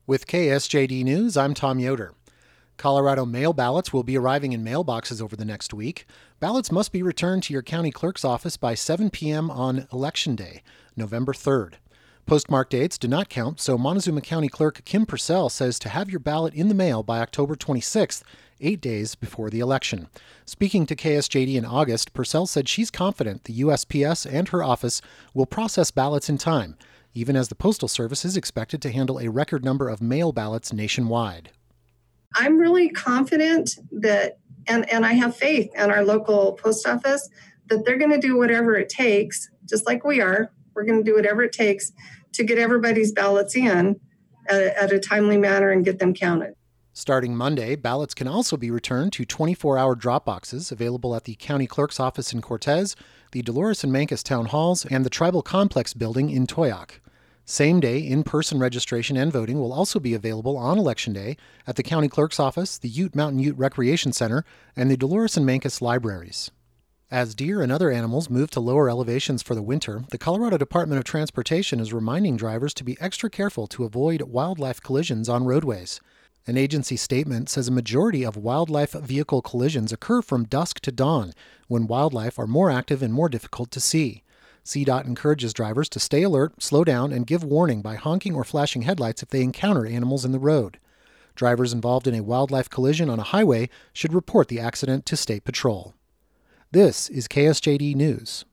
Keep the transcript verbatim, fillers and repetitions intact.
With K S J D News, I'm Tom Yoder. Colorado mail ballots will be arriving in mailboxes over the next week. Ballots must be returned to your county clerk's office by seven p.m. on Election Day, November third. Postmark dates do not count, so Montezuma County Clerk Kim Purcell says to have your ballot in the mail by October twenty-sixth, eight days before the election. Speaking to K S J D in August, Purcell said she's confident the U S P S and her office will process ballots in time, even as the Postal Service is expected to handle a record number of mail ballots nationwide. I'm really confident that, and, and I have faith in our local post office, that they're going to do whatever it takes, just like we are. We're going to do whatever it takes to get everybody's ballots in at, at a timely manner and get them counted. Starting Monday, ballots can also be returned to twenty-four hour drop boxes available at the County Clerk's office in Cortez, the Dolores and Mancos Town Halls, and the Tribal Complex building in Toyoak. Same-day in-person registration and voting will also be available on Election Day at the County Clerk's office, the Ute Mountain Ute Recreation Center, and the Dolores and Mancos libraries. As deer and other animals move to lower elevations for the winter, the Colorado Department of Transportation is reminding drivers to be extra careful to avoid wildlife collisions on roadways. An agency statement says a majority of wildlife vehicle collisions occur from dusk to dawn, when wildlife are more active and more difficult to see. C DOT encourages drivers to stay alert, slow down, and give warning by honking or flashing headlights if they encounter animals in the road. Drivers involved in a wildlife collision on a highway should report the accident to State Patrol. This is K S J D News.